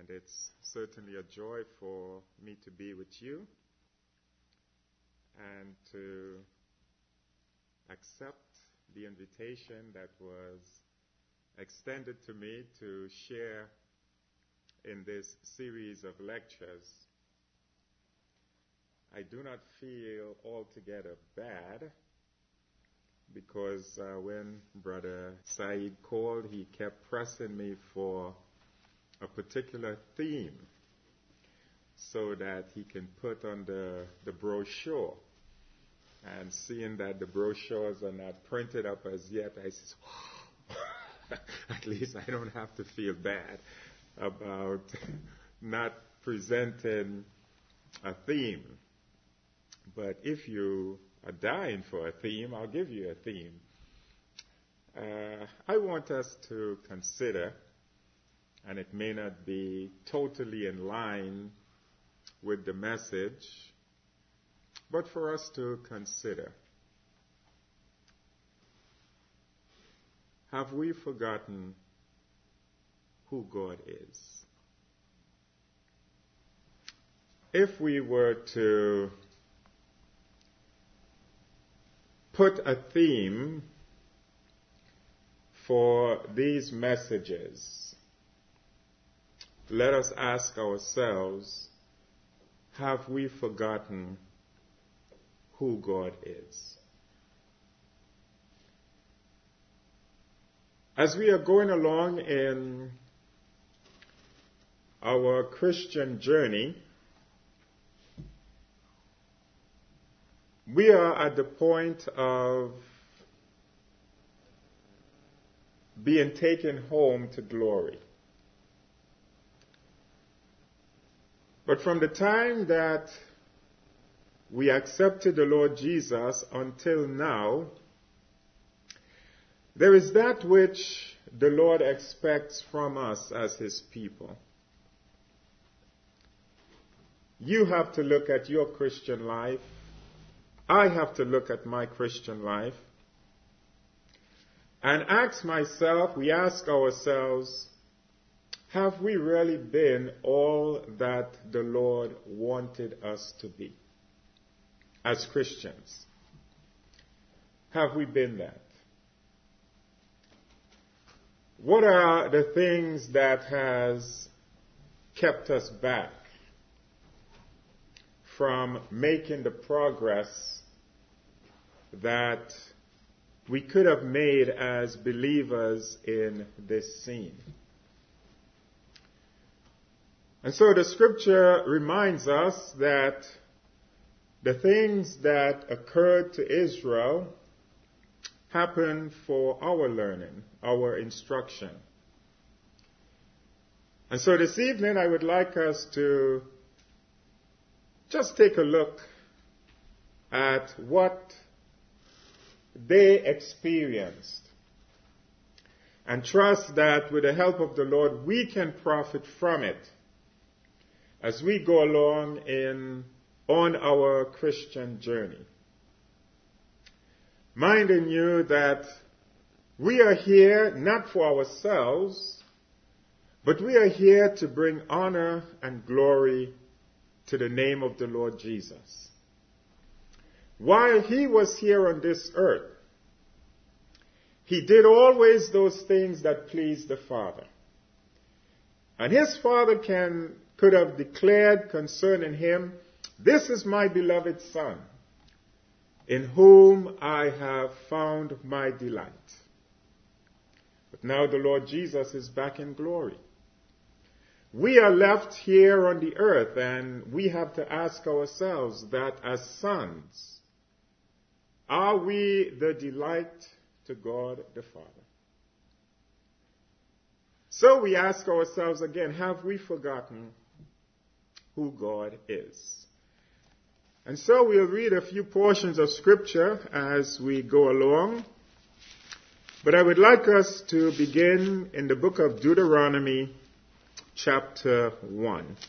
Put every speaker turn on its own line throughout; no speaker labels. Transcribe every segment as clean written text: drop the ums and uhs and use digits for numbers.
and it's certainly a joy for me to be with you and to accept the invitation that was extended to me to share in this series of lectures. I do not feel altogether bad because when Brother Saeed called, he kept pressing me for a particular theme so that he can put on the brochure. And seeing that the brochures are not printed up as yet, I said, at least I don't have to feel bad about not presenting a theme. But if you are dying for a theme, I'll give you a theme. I want us to consider, and it may not be totally in line with the message, but for us to consider, have we forgotten who God is? If we were to put a theme for these messages, let us ask ourselves, have we forgotten who God is? As we are going along in our Christian journey, we are at the point of being taken home to glory. But from the time that we accepted the Lord Jesus until now, there is that which the Lord expects from us as His people. You have to look at your Christian life. I have to look at my Christian life and we ask ourselves, have we really been all that the Lord wanted us to be as Christians? Have we been that? What are the things that has kept us back from making the progress that we could have made as believers in this scene? And so the scripture reminds us that the things that occurred to Israel happened for our learning, our instruction. And so this evening I would like us to just take a look at what they experienced and trust that with the help of the Lord we can profit from it as we go along on our Christian journey. Minding you that we are here not for ourselves, but we are here to bring honor and glory to the name of the Lord Jesus. While He was here on this earth, He did always those things that pleased the Father. And His Father could have declared concerning Him, "This is my beloved Son, in whom I have found my delight." But now the Lord Jesus is back in glory. We are left here on the earth, and we have to ask ourselves that as sons, are we the delight to God the Father? So we ask ourselves again, have we forgotten who God is? And so we'll read a few portions of Scripture as we go along. But I would like us to begin in the book of Deuteronomy, chapter 1.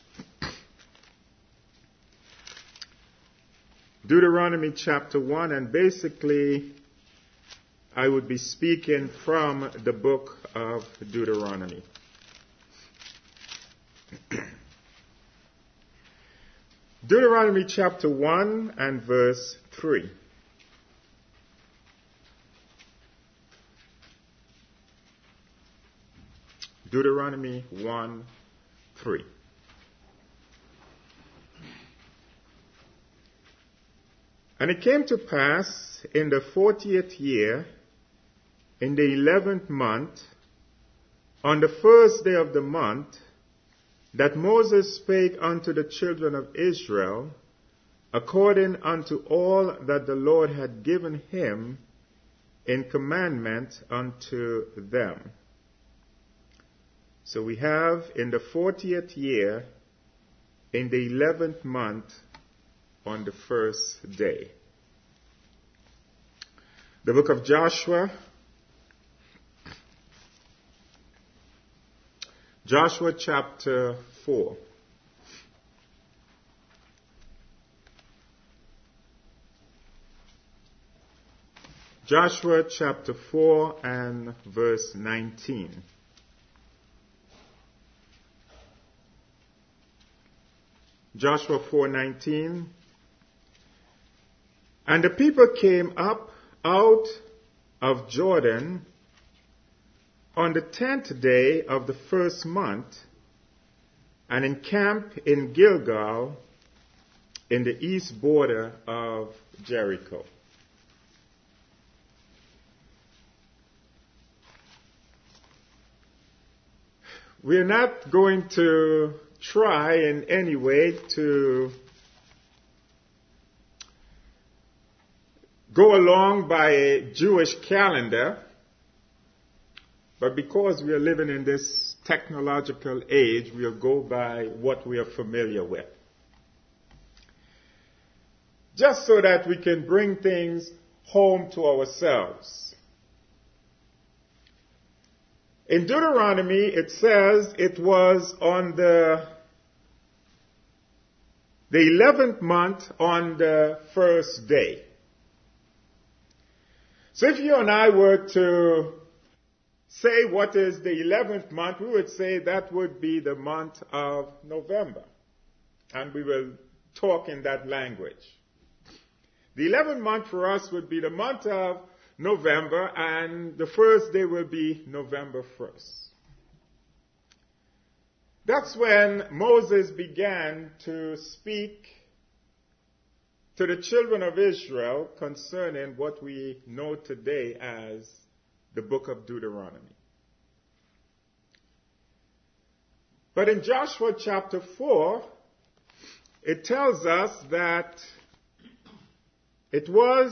Deuteronomy chapter 1, and basically I would be speaking from the book of Deuteronomy. Deuteronomy chapter 1 and verse 3. Deuteronomy 1, 3. And it came to pass in the 40th year, in the 11th month, on the first day of the month, that Moses spake unto the children of Israel, according unto all that the Lord had given him in commandment unto them. So we have in the 40th year, in the 11th month, on the first day. The book of Joshua, Joshua chapter 4. Joshua chapter 4 and verse 19. Joshua 4:19. And the people came up out of Jordan on the 10th day of the first month, and encamped in Gilgal in the east border of Jericho. We're not going to try in any way to go along by a Jewish calendar, but because we are living in this technological age, we'll go by what we are familiar with. Just so that we can bring things home to ourselves. In Deuteronomy, it says it was on the 11th month on the first day. So if you and I were to say what is the 11th month, we would say that would be the month of November. And we will talk in that language. The 11th month for us would be the month of November, and the first day will be November 1st. That's when Moses began to speak to the children of Israel concerning what we know today as the book of Deuteronomy. But in Joshua chapter 4, it tells us that it was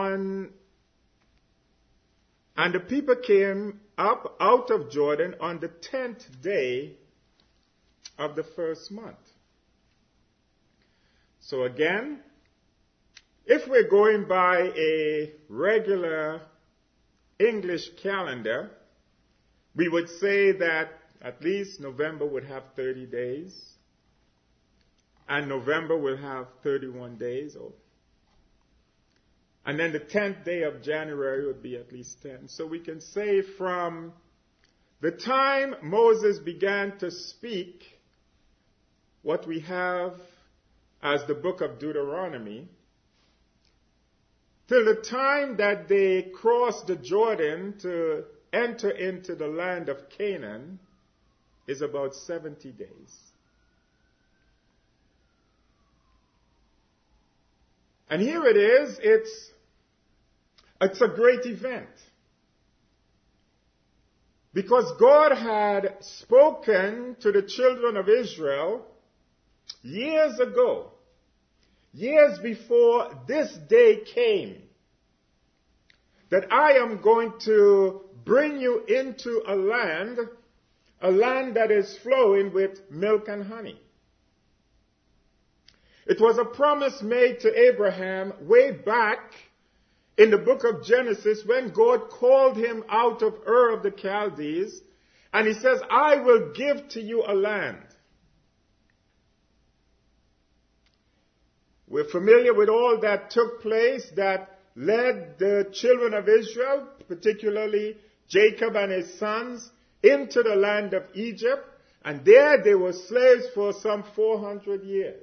and the people came up out of Jordan on the 10th day of the first month. So again, if we're going by a regular English calendar, we would say that at least November would have 30 days, and November will have 31 days, and then the 10th day of January would be at least 10. So we can say from the time Moses began to speak what we have as the book of Deuteronomy, till the time that they crossed the Jordan to enter into the land of Canaan, is about 70 days. And here it is, it's a great event. Because God had spoken to the children of Israel years ago, years before this day came, that I am going to bring you into a land that is flowing with milk and honey. It was a promise made to Abraham way back in the book of Genesis when God called him out of Ur of the Chaldees, and he says, I will give to you a land. We're familiar with all that took place that led the children of Israel, particularly Jacob and his sons, into the land of Egypt. And there they were slaves for some 400 years.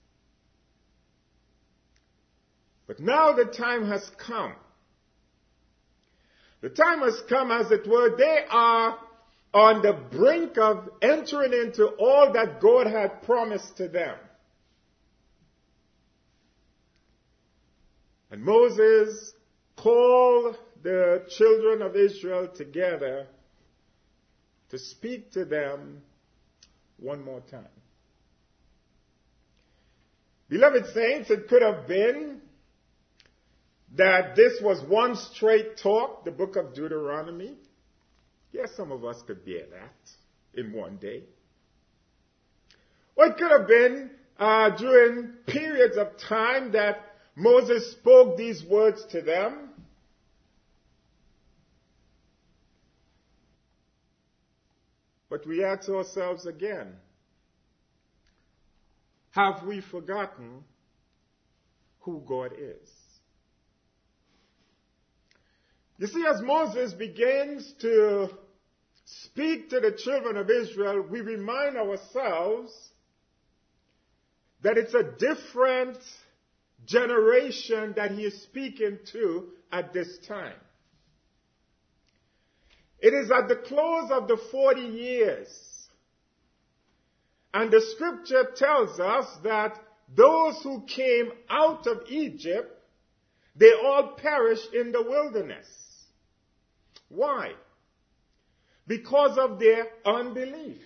But now the time has come. The time has come, as it were. They are on the brink of entering into all that God had promised to them. And Moses called the children of Israel together to speak to them one more time. Beloved saints, it could have been that this was one straight talk, the book of Deuteronomy. Yes, some of us could bear that in one day. Or it could have been during periods of time that Moses spoke these words to them. But we ask ourselves again, have we forgotten who God is? You see, as Moses begins to speak to the children of Israel, we remind ourselves that it's a different generation that he is speaking to at this time. It is at the close of the 40 years. And the scripture tells us that those who came out of Egypt, they all perished in the wilderness. Why? Because of their unbelief.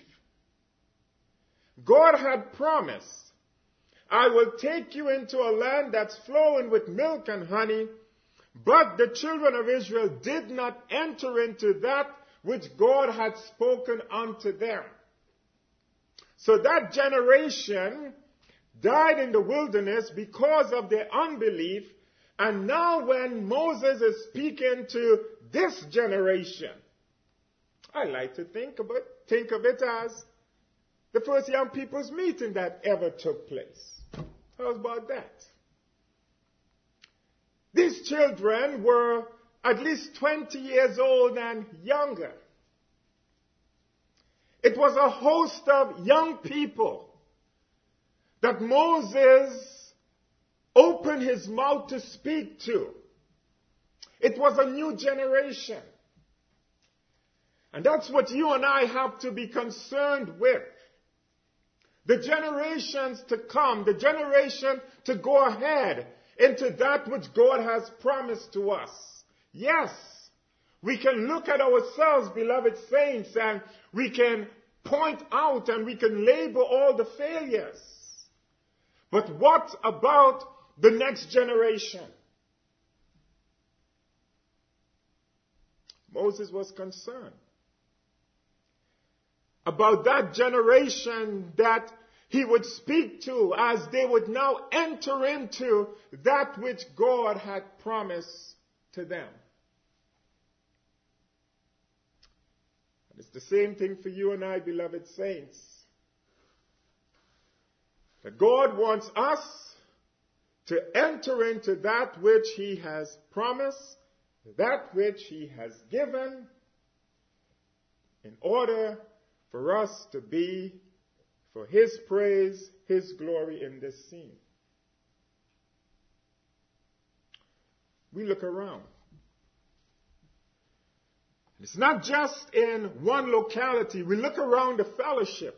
God had promised, I will take you into a land that's flowing with milk and honey, but the children of Israel did not enter into that which God had spoken unto them. So that generation died in the wilderness because of their unbelief. And now when Moses is speaking to this generation, I like to think of it as the first young people's meeting that ever took place. How about that? These children were at least 20 years old and younger. It was a host of young people that Moses opened his mouth to speak to. It was a new generation. And that's what you and I have to be concerned with. The generations to come, the generation to go ahead into that which God has promised to us. Yes, we can look at ourselves, beloved saints, and we can point out and we can label all the failures. But what about the next generation? Moses was concerned about that generation that he would speak to as they would now enter into that which God had promised to them. And it's the same thing for you and I, beloved saints. That God wants us to enter into that which he has promised, that which he has given, in order for us to be for his praise, his glory in this scene. We look around. It's not just in one locality. We look around the fellowship.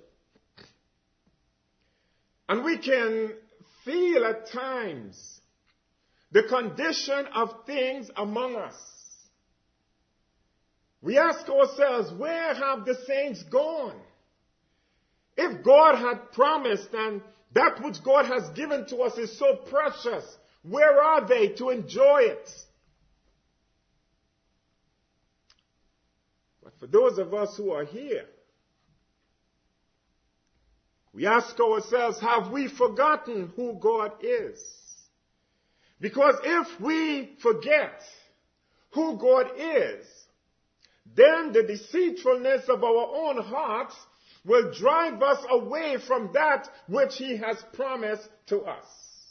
And we can feel at times the condition of things among us. We ask ourselves, where have the saints gone? If God had promised and that which God has given to us is so precious, where are they to enjoy it? But for those of us who are here, we ask ourselves, have we forgotten who God is? Because if we forget who God is, then the deceitfulness of our own hearts will drive us away from that which he has promised to us.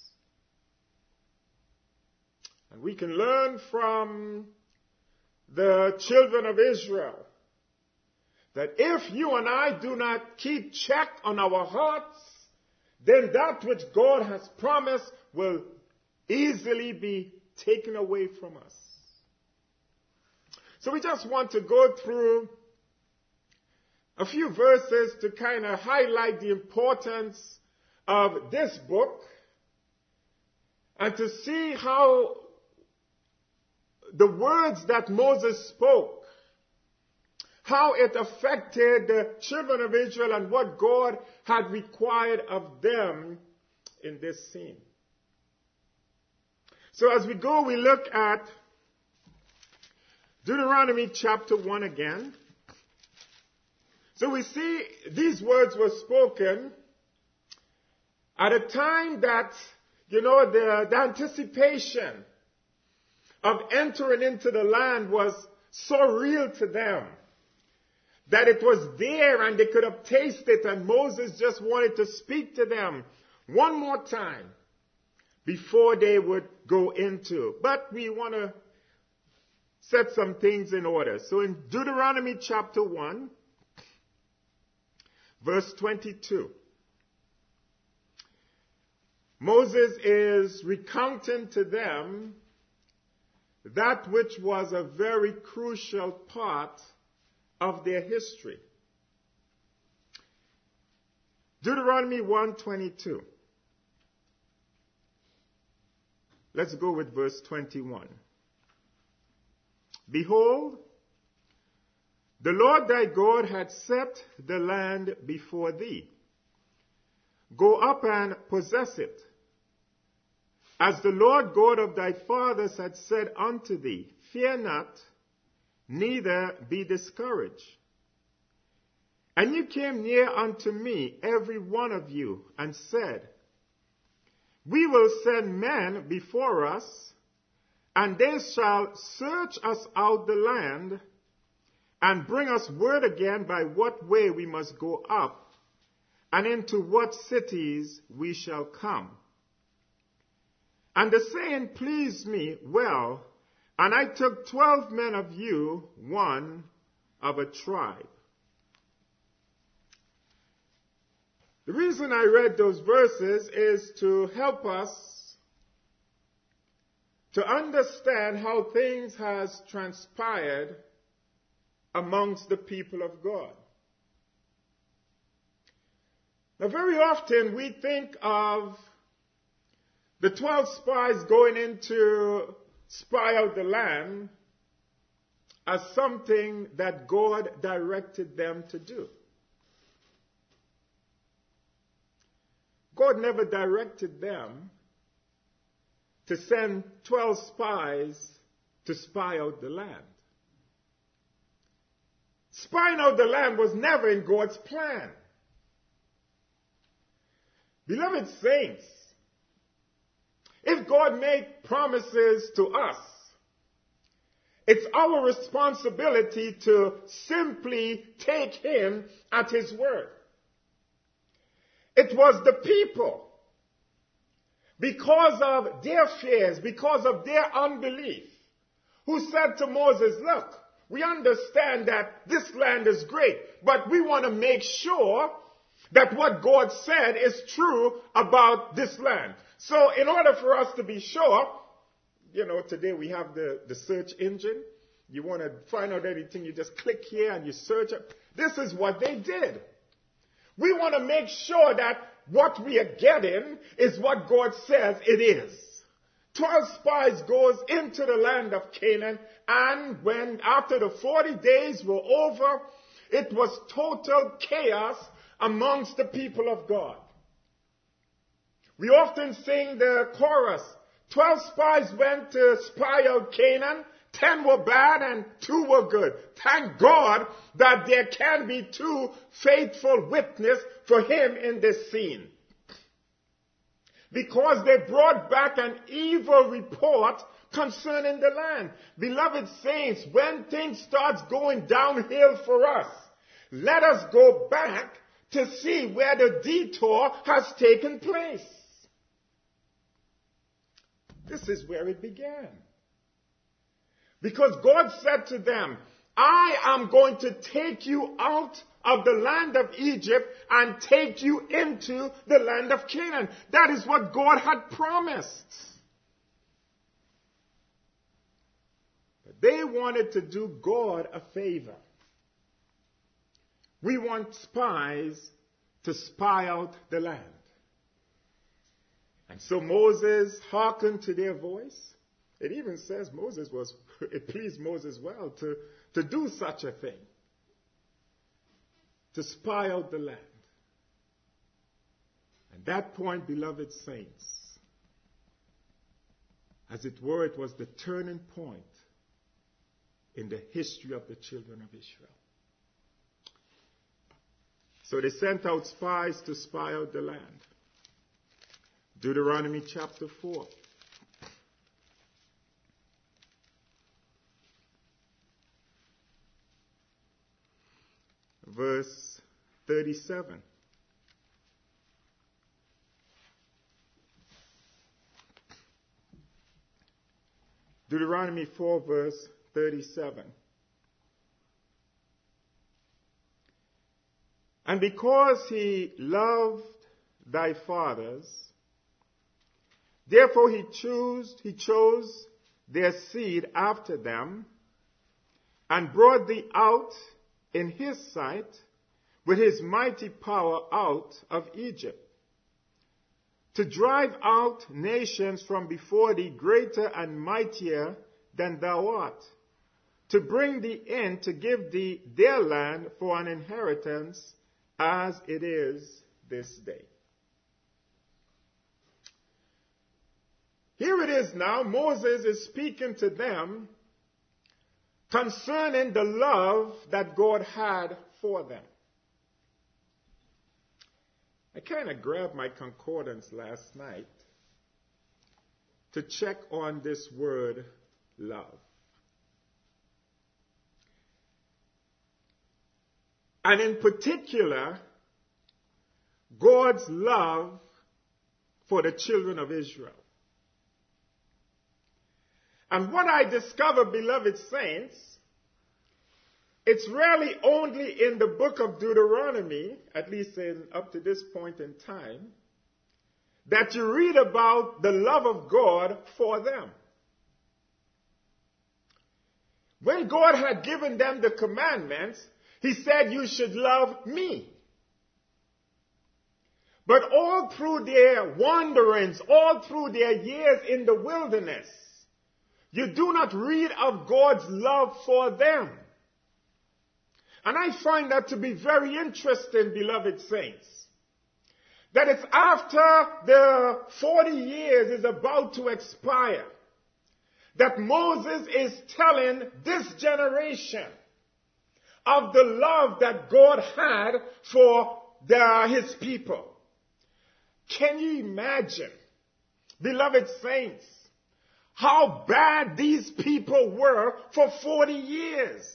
And we can learn from the children of Israel that if you and I do not keep check on our hearts, then that which God has promised will easily be taken away from us. So we just want to go through a few verses to kind of highlight the importance of this book and to see how the words that Moses spoke, how it affected the children of Israel and what God had required of them in this scene. So as we go, we look at Deuteronomy chapter 1 again. So we see these words were spoken at a time that, the anticipation of entering into the land was so real to them that it was there and they could have tasted it, and Moses just wanted to speak to them one more time before they would go into. But we want to set some things in order. So in Deuteronomy chapter 1, verse 22, Moses is recounting to them that which was a very crucial part of their history. Deuteronomy 1:22. Let's go with verse 21. Behold, the Lord thy God had set the land before thee. Go up and possess it, as the Lord God of thy fathers had said unto thee. Fear not, neither be discouraged. And you came near unto me, every one of you, and said, We will send men before us, and they shall search us out the land, and bring us word again by what way we must go up, and into what cities we shall come. And the saying pleased me well, and I took 12 men of you, one of a tribe. The reason I read those verses is to help us to understand how things has transpired amongst the people of God. Now, very often we think of the 12 spies going in to spy out the land as something that God directed them to do. God never directed them to send 12 spies to spy out the land. Spying out the land was never in God's plan. Beloved saints, if God made promises to us, it's our responsibility to simply take Him at His word. It was the people, because of their fears, because of their unbelief, who said to Moses, look, we understand that this land is great, but we want to make sure that what God said is true about this land. So in order for us to be sure, today we have the search engine. You want to find out anything, you just click here and you search it. This is what they did. We want to make sure that what we are getting is what God says it is. 12 spies goes into the land of Canaan, and when after the 40 days were over, it was total chaos amongst the people of God. We often sing the chorus, 12 spies went to spy out Canaan, 10 were bad and 2 were good. Thank God that there can be 2 faithful witnesses for Him in this scene. Because they brought back an evil report concerning the land. Beloved saints, when things start going downhill for us, let us go back to see where the detour has taken place. This is where it began. Because God said to them, I am going to take you out of the land of Egypt and take you into the land of Canaan. That is what God had promised. But they wanted to do God a favor. We want spies to spy out the land. And so Moses hearkened to their voice. It even says it pleased Moses well to do such a thing, to spy out the land. At that point, beloved saints, as it were, it was the turning point in the history of the children of Israel. So they sent out spies to spy out the land. Deuteronomy chapter 4. Verse 37. Deuteronomy 4 verse 37. And because he loved thy fathers, therefore he chose their seed after them, and brought thee out in his sight with his mighty power out of Egypt, to drive out nations from before thee greater and mightier than thou art, to bring thee in to give thee their land for an inheritance, as it is this day. Here it is now, Moses is speaking to them concerning the love that God had for them. I kind of grabbed my concordance last night to check on this word love. And in particular, God's love for the children of Israel. And what I discover, beloved saints, it's really only in the book of Deuteronomy, at least up to this point in time, that you read about the love of God for them. When God had given them the commandments, he said, you should love me. But all through their wanderings, all through their years in the wilderness, you do not read of God's love for them. And I find that to be very interesting, beloved saints. That it's after the 40 years is about to expire that Moses is telling this generation of the love that God had for his people. Can you imagine, beloved saints, how bad these people were for 40 years?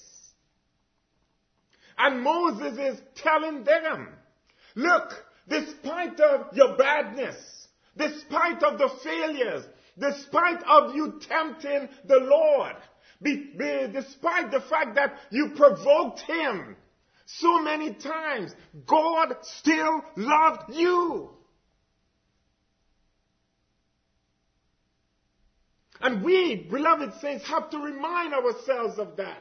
And Moses is telling them, look, despite of your badness, despite of the failures, despite of you tempting the Lord, despite the fact that you provoked him so many times, God still loved you. And we, beloved saints, have to remind ourselves of that.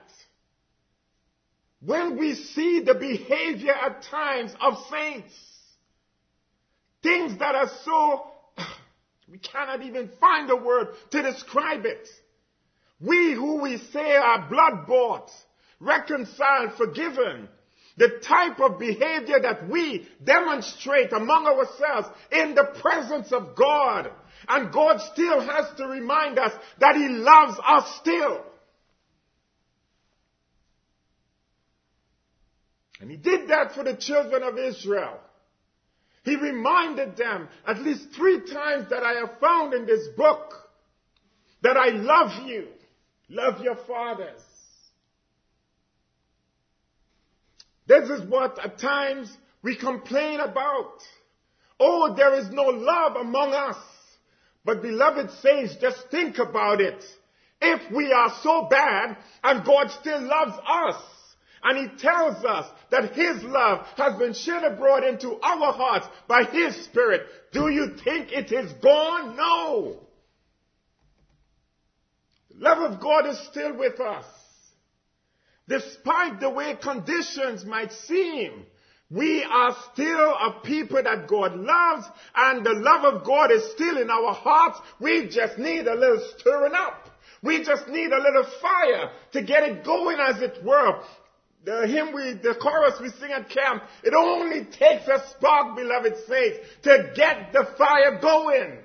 When we see the behavior at times of saints, things that are so, we cannot even find a word to describe it. We who we say are blood-bought, reconciled, forgiven, the type of behavior that we demonstrate among ourselves in the presence of God. And God still has to remind us that he loves us still. And he did that for the children of Israel. He reminded them at least 3 times that I have found in this book that I love you. Love your fathers. This is what at times we complain about. Oh, there is no love among us. But beloved saints, just think about it. If we are so bad and God still loves us, and He tells us that His love has been shed abroad into our hearts by His Spirit, do you think it is gone? No. The love of God is still with us. Despite the way conditions might seem, we are still a people that God loves, and the love of God is still in our hearts. We just need a little stirring up. We just need a little fire to get it going, as it were. The chorus we sing at camp, it only takes a spark, beloved saints, to get the fire going.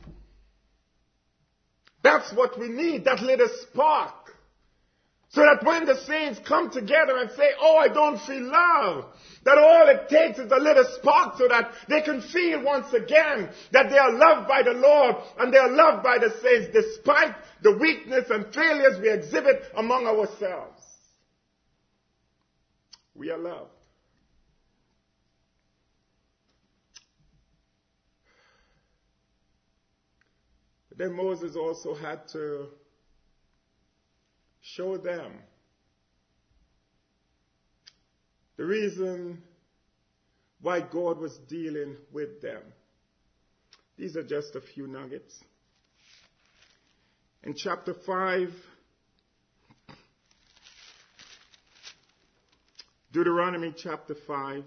That's what we need, that little spark. So that when the saints come together and say, oh, I don't feel love, that all it takes is a little spark so that they can feel once again that they are loved by the Lord and they are loved by the saints despite the weakness and failures we exhibit among ourselves. We are loved. But then Moses also had to show them the reason why God was dealing with them. These are just a few nuggets. In chapter 5, Deuteronomy chapter 5,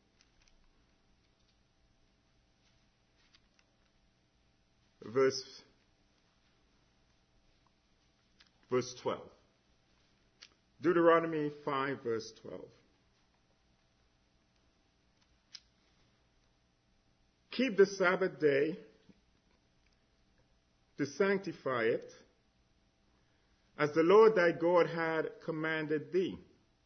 verse 12. Deuteronomy 5, verse 12. Keep the Sabbath day to sanctify it, as the Lord thy God had commanded thee.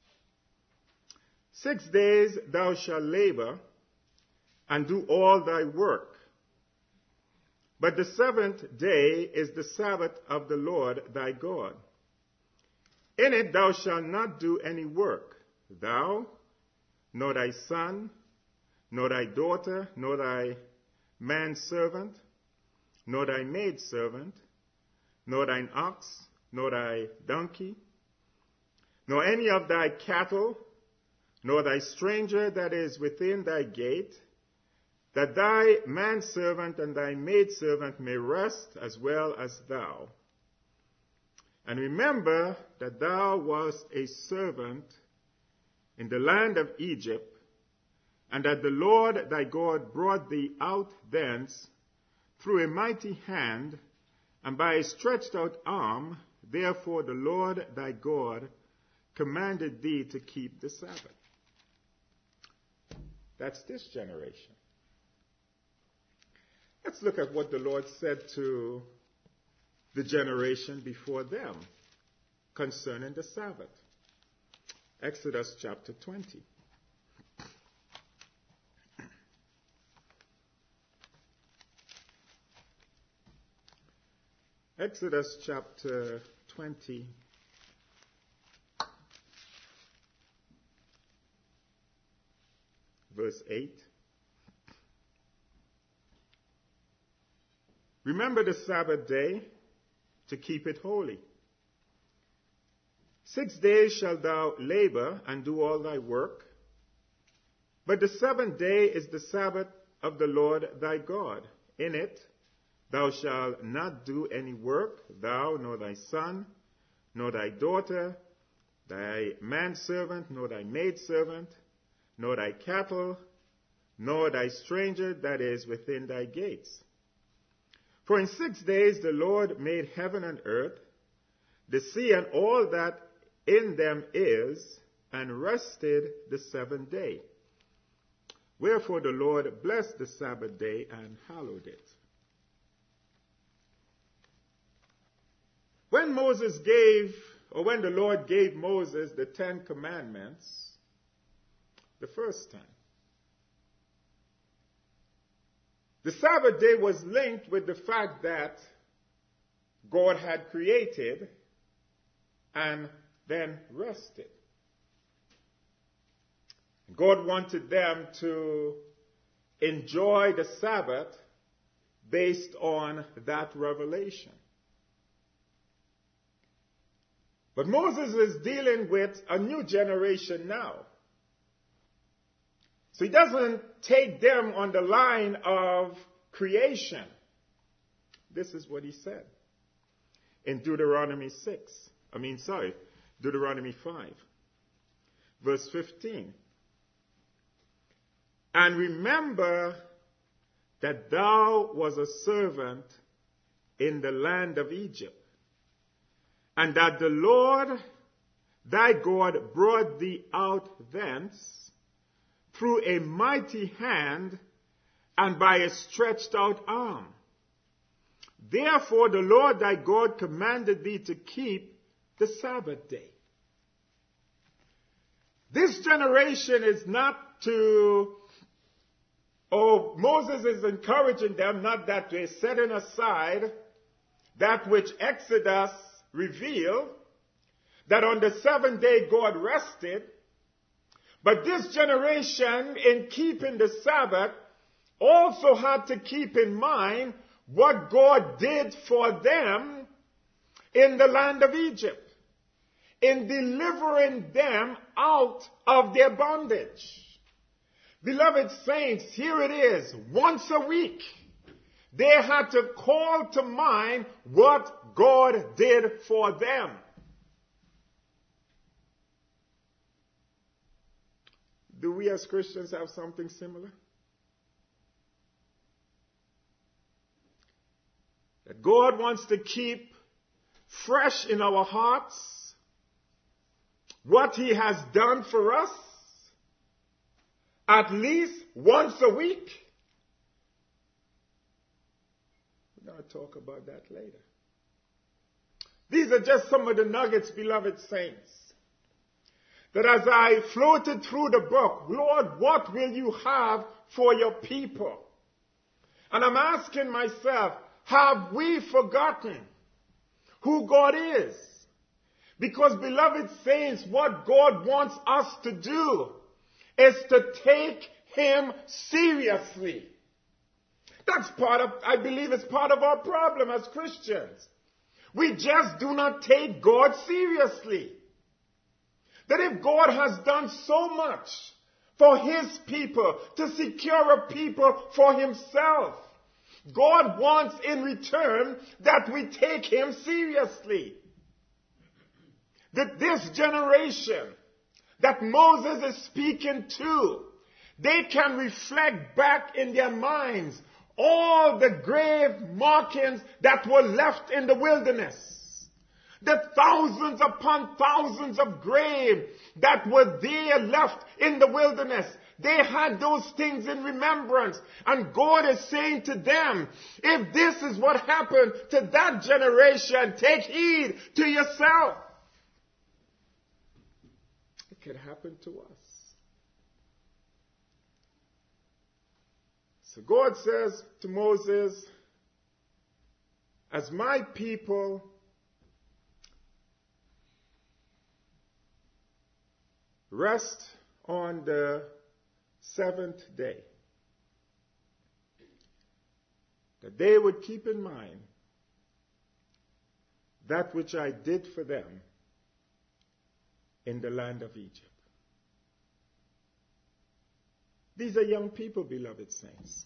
6 days thou shalt labor and do all thy work. But the seventh day is the Sabbath of the Lord thy God. In it thou shalt not do any work, thou, nor thy son, nor thy daughter, nor thy manservant, nor thy maidservant, nor thine ox, nor thy donkey, nor any of thy cattle, nor thy stranger that is within thy gate, that thy manservant and thy maidservant may rest as well as thou. And remember that thou wast a servant in the land of Egypt, and that the Lord thy God brought thee out thence through a mighty hand, and by a stretched out arm. Therefore the Lord thy God commanded thee to keep the Sabbath. That's this generation. Let's look at what the Lord said to the generation before them concerning the Sabbath. Exodus chapter 20. Exodus chapter 20. Verse 8. Remember the Sabbath day to keep it holy. 6 days shalt thou labor and do all thy work. But the seventh day is the Sabbath of the Lord thy God. In it thou shalt not do any work, thou, nor thy son, nor thy daughter, thy manservant, nor thy maidservant, nor thy cattle, nor thy stranger that is within thy gates. For in 6 days the Lord made heaven and earth, the sea and all that in them is, and rested the seventh day. Wherefore the Lord blessed the Sabbath day and hallowed it. When when the Lord gave Moses the 10 Commandments, the first time, the Sabbath day was linked with the fact that God had created and then rested. God wanted them to enjoy the Sabbath based on that revelation. But Moses is dealing with a new generation now. So he doesn't take them on the line of creation. This is what he said in Deuteronomy 5, verse 15. And remember that thou was a servant in the land of Egypt, and that the Lord thy God brought thee out thence through a mighty hand and by a stretched out arm. Therefore the Lord thy God commanded thee to keep the Sabbath day. This generation is not to, Moses is encouraging them not that they're setting aside that which Exodus revealed, that on the seventh day God rested. But this generation, in keeping the Sabbath, also had to keep in mind what God did for them in the land of Egypt, in delivering them out of their bondage. Beloved saints, here it is, once a week, they had to call to mind what God did for them. Do we as Christians have something similar? That God wants to keep fresh in our hearts what He has done for us at least once a week. We're going to talk about that later. These are just some of the nuggets, beloved saints, that as I floated through the book, Lord, what will you have for your people? And I'm asking myself, have we forgotten who God is? Because, beloved saints, what God wants us to do is to take Him seriously. That's I believe it's part of our problem as Christians. We just do not take God seriously. That if God has done so much for His people, to secure a people for Himself, God wants in return that we take Him seriously. That this generation that Moses is speaking to, they can reflect back in their minds all the grave markings that were left in the wilderness. The thousands upon thousands of graves that were there left in the wilderness. They had those things in remembrance. And God is saying to them, if this is what happened to that generation, take heed to yourself. It could happen to us. So God says to Moses, as my people rest on the seventh day, that they would keep in mind that which I did for them in the land of Egypt. These are young people, beloved saints.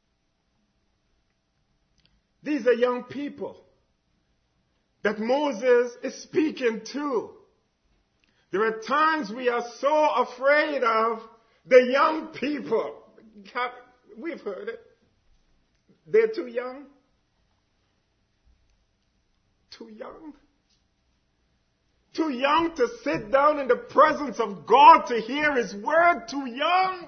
These are young people that Moses is speaking to. There are times we are so afraid of the young people. We've heard it. They're too young. Too young. Too young to sit down in the presence of God to hear His word. Too young.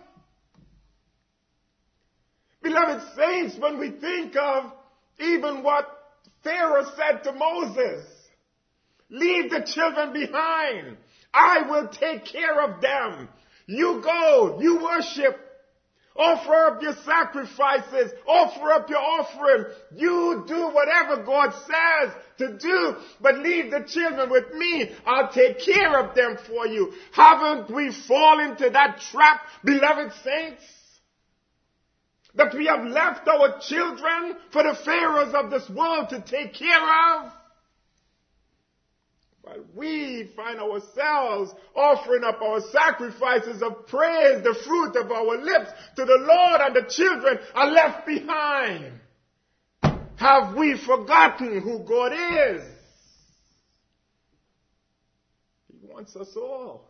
Beloved saints, when we think of even what Pharaoh said to Moses, leave the children behind. I will take care of them. You go, you worship, offer up your sacrifices, offer up your offering. You do whatever God says to do, but leave the children with me. I'll take care of them for you. Haven't we fallen into that trap, beloved saints? That we have left our children for the pharaohs of this world to take care of? While we find ourselves offering up our sacrifices of praise, the fruit of our lips to the Lord, and the children are left behind. Have we forgotten who God is? He wants us all.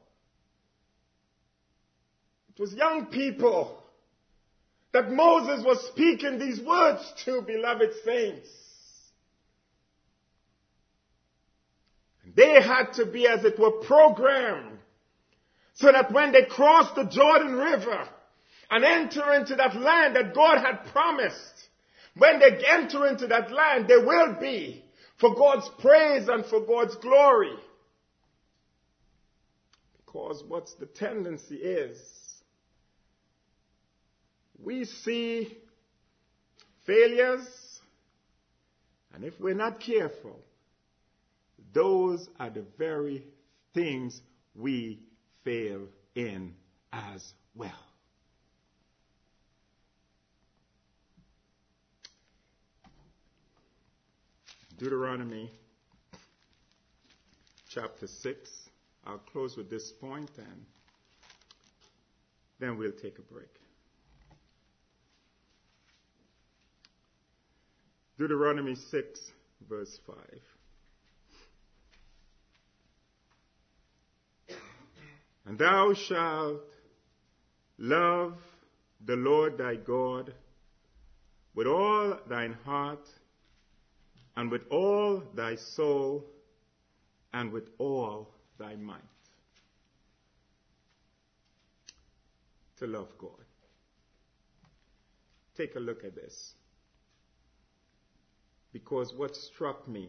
It was young people that Moses was speaking these words to, beloved saints. And they had to be, as it were, programmed so that when they crossed the Jordan River and enter into that land that God had promised, when they enter into that land, they will be for God's praise and for God's glory. Because what's the tendency is, we see failures, and if we're not careful, those are the very things we fail in as well. Deuteronomy chapter 6. I'll close with this point and then we'll take a break. Deuteronomy 6, verse 5. And thou shalt love the Lord thy God with all thine heart, and with all thy soul, and with all thy might. To love God. Take a look at this. Because what struck me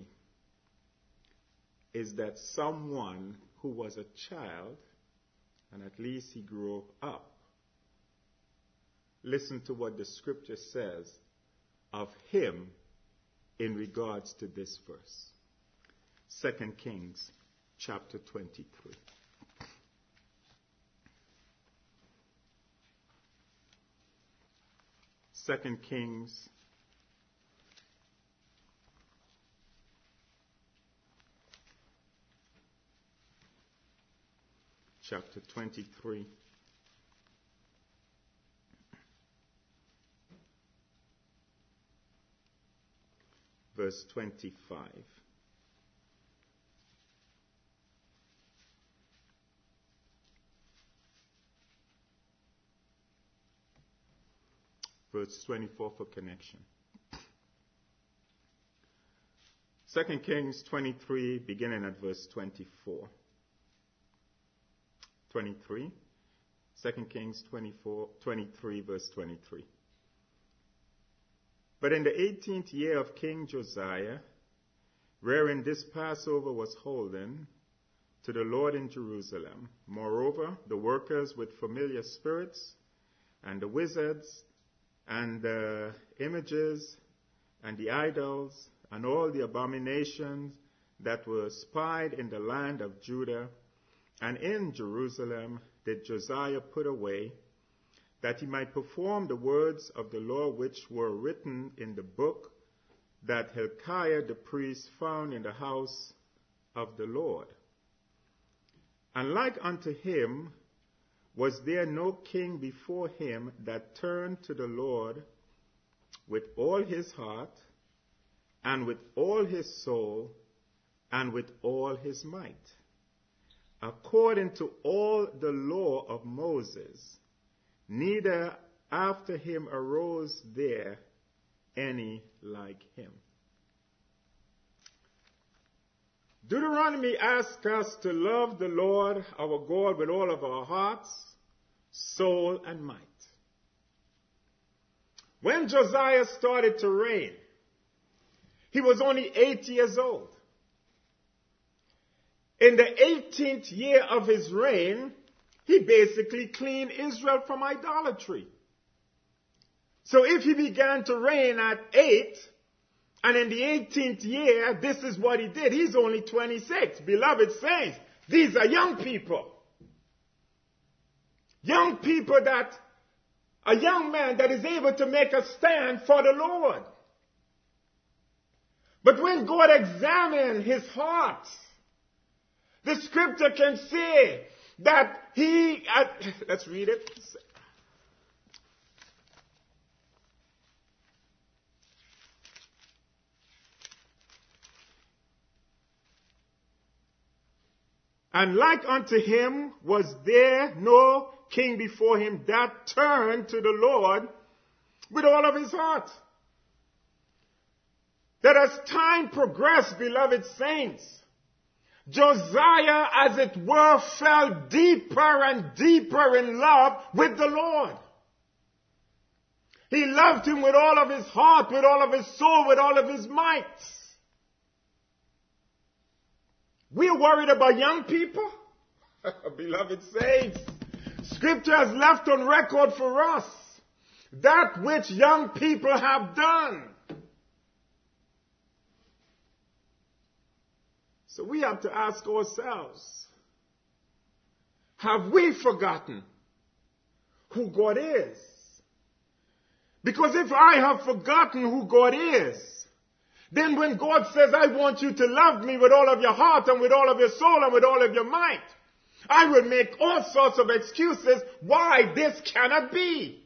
is that someone who was a child, and at least he grew up, listen to what the scripture says of him in regards to this verse. 2 Kings chapter 23. 2 Kings chapter 23. Verse 25. Verse 24 for connection. 2 Kings 23, beginning at verse 24. 23. 2 Kings 23, verse 23. But in the 18th year of King Josiah, wherein this Passover was holden to the Lord in Jerusalem, moreover, the workers with familiar spirits, and the wizards, and the images, and the idols, and all the abominations that were spied in the land of Judah, and in Jerusalem did Josiah put away, that he might perform the words of the law which were written in the book that Hilkiah the priest found in the house of the Lord. And like unto him was there no king before him that turned to the Lord with all his heart, and with all his soul, and with all his might, according to all the law of Moses. Neither after him arose there any like him. Deuteronomy asks us to love the Lord our God with all of our hearts, soul, and might. When Josiah started to reign, he was only 8 years old. In the 18th year of his reign, he basically cleaned Israel from idolatry. So if he began to reign at 8, and in the 18th year, this is what he did. He's only 26. Beloved saints, these are young people. Young people that, a young man that is able to make a stand for the Lord. But when God examined his heart, The scripture can say that let's read it. And like unto him was there no king before him that turned to the Lord with all of his heart. That as time progressed, beloved saints, Josiah, as it were, fell deeper and deeper in love with the Lord. He loved him with all of his heart, with all of his soul, with all of his might. We're worried about young people. Beloved saints, Scripture has left on record for us that which young people have done. So we have to ask ourselves, have we forgotten who God is? Because if I have forgotten who God is, then when God says, I want you to love me with all of your heart and with all of your soul and with all of your might, I will make all sorts of excuses why this cannot be.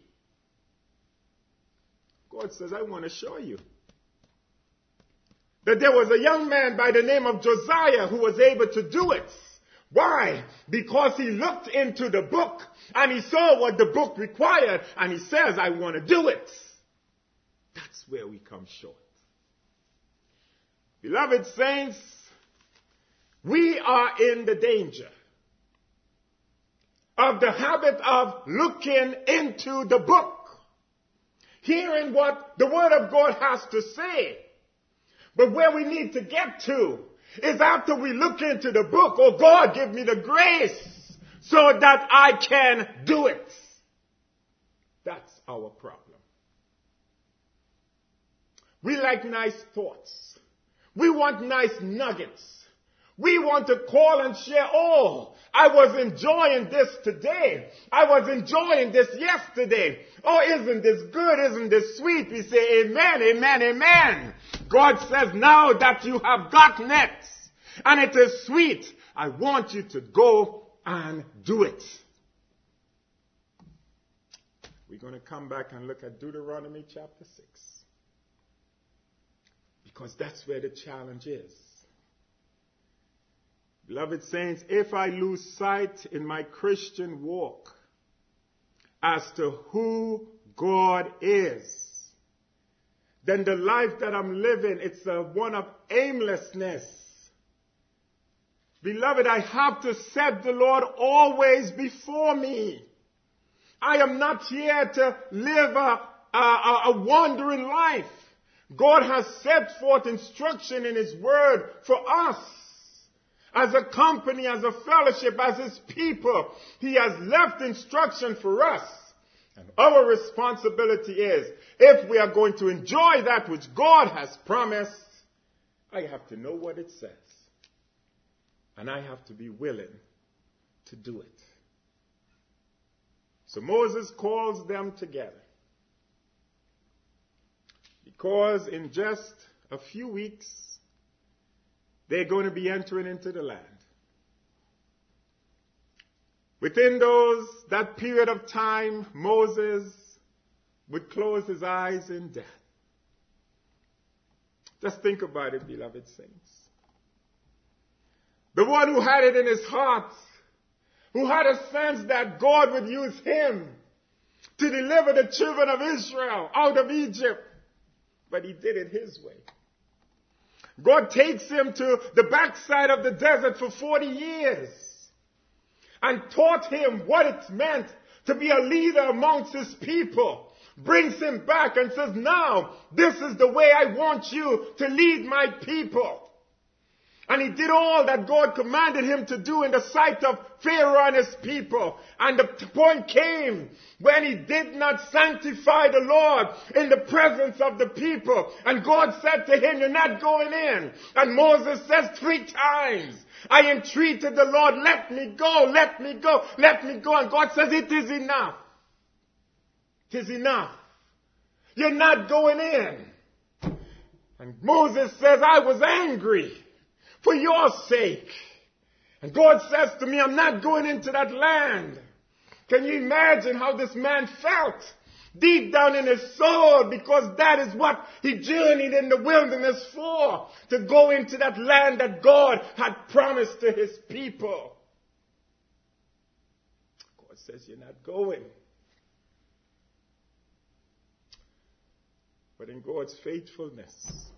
God says, I want to show you that there was a young man by the name of Josiah who was able to do it. Why? Because he looked into the book and he saw what the book required and he says, I want to do it. That's where we come short. Beloved saints, we are in the danger of the habit of looking into the book, hearing what the Word of God has to say. But where we need to get to is after we look into the book, oh God, give me the grace so that I can do it. That's our problem. We like nice thoughts. We want nice nuggets. We want to call and share, oh, I was enjoying this today. I was enjoying this yesterday. Oh, isn't this good? Isn't this sweet? We say amen, amen, amen. God says now that you have gotten it and it is sweet, I want you to go and do it. We're going to come back and look at Deuteronomy chapter 6. Because that's where the challenge is. Beloved saints, if I lose sight in my Christian walk as to who God is, then the life that I'm living, it's one of aimlessness. Beloved, I have to set the Lord always before me. I am not here to live a wandering life. God has set forth instruction in His Word for us. As a company, as a fellowship, as His people, He has left instruction for us. And our responsibility is, if we are going to enjoy that which God has promised, I have to know what it says. And I have to be willing to do it. So Moses calls them together. Because in just a few weeks, they're going to be entering into the land. Within that period of time, Moses would close his eyes in death. Just think about it, beloved saints. The one who had it in his heart, who had a sense that God would use him to deliver the children of Israel out of Egypt. But he did it his way. God takes him to the backside of the desert for 40 years and taught him what it meant to be a leader amongst his people. Brings him back and says, now, this is the way I want you to lead my people. And he did all that God commanded him to do in the sight of Pharaoh and his people. And the point came when he did not sanctify the Lord in the presence of the people. And God said to him, you're not going in. And Moses says 3 times, I entreated the Lord, let me go, let me go, let me go. And God says, it is enough. It is enough. You're not going in. And Moses says, I was angry for your sake. And God says to me, I'm not going into that land. Can you imagine how this man felt deep down in his soul? Because that is what he journeyed in the wilderness for, to go into that land that God had promised to his people. God says, you're not going. But in God's faithfulness,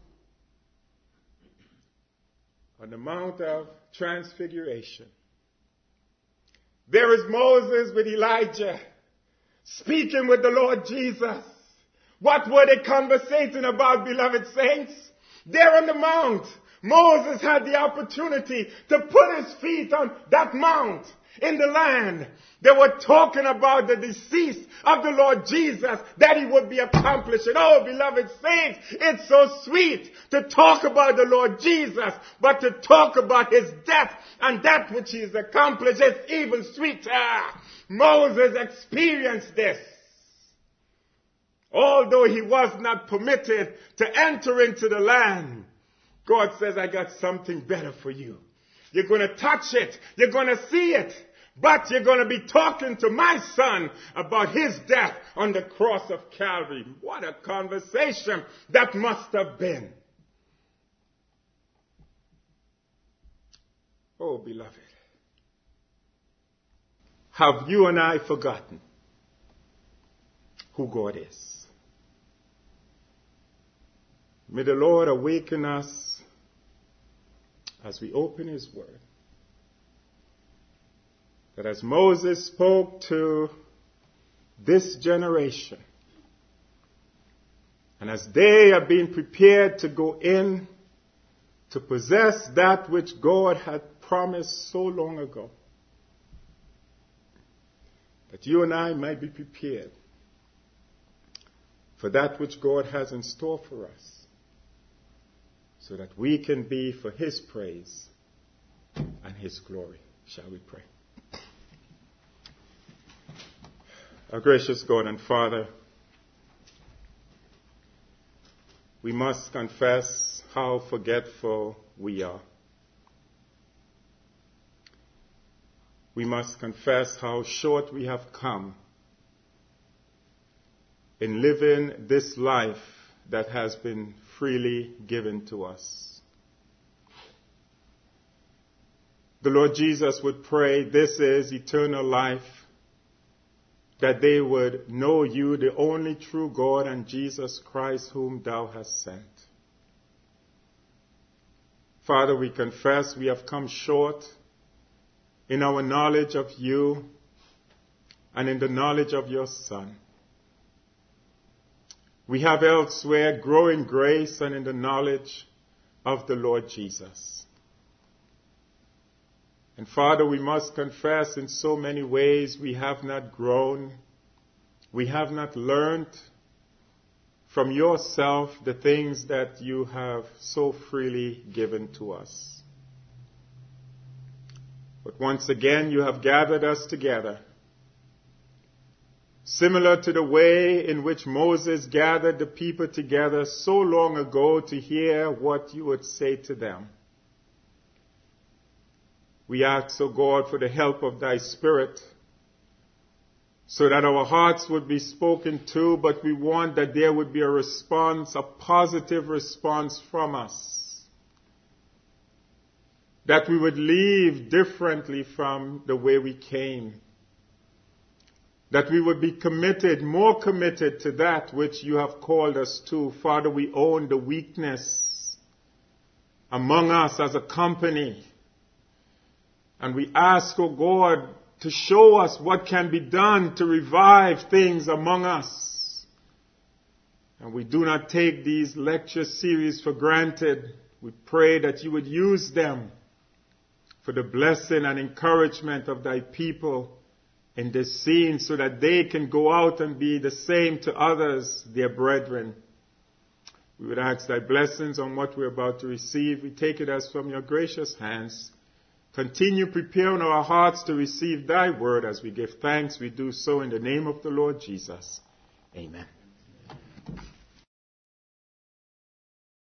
on the Mount of Transfiguration, there is Moses with Elijah speaking with the Lord Jesus. What were they conversating about, beloved saints? There on the mount, Moses had the opportunity to put his feet on that mount in the land. They were talking about the decease of the Lord Jesus, that he would be accomplished. And oh, beloved saints, it's so sweet to talk about the Lord Jesus, but to talk about his death and that which he has accomplished is even sweeter. Moses experienced this. Although he was not permitted to enter into the land, God says, I got something better for you. You're going to touch it. You're going to see it. But you're going to be talking to my son about his death on the cross of Calvary. What a conversation that must have been. Oh, beloved, have you and I forgotten who God is? May the Lord awaken us as we open his word. That as Moses spoke to this generation, and as they are being prepared to go in to possess that which God had promised so long ago, that you and I might be prepared for that which God has in store for us, so that we can be for his praise and his glory. Shall we pray? Our gracious God and Father, we must confess how forgetful we are. We must confess how short we have come in living this life that has been freely given to us. The Lord Jesus would pray, this is eternal life, that they would know you, the only true God, and Jesus Christ, whom thou hast sent. Father, we confess we have come short in our knowledge of you and in the knowledge of your Son. We have elsewhere growing grace and in the knowledge of the Lord Jesus. And Father, we must confess in so many ways we have not grown, we have not learned from yourself the things that you have so freely given to us. But once again, you have gathered us together, similar to the way in which Moses gathered the people together so long ago to hear what you would say to them. We ask, O God, for the help of thy Spirit, so that our hearts would be spoken to, but we want that there would be a response, a positive response from us. That we would leave differently from the way we came. That we would be committed, more committed to that which you have called us to. Father, we own the weakness among us as a company. And we ask, O God, to show us what can be done to revive things among us. And we do not take these lecture series for granted. We pray that you would use them for the blessing and encouragement of thy people in this scene, so that they can go out and be the same to others, their brethren. We would ask thy blessings on what we're about to receive. We take it as from your gracious hands. Continue preparing our hearts to receive thy word as we give thanks. We do so in the name of the Lord Jesus. Amen.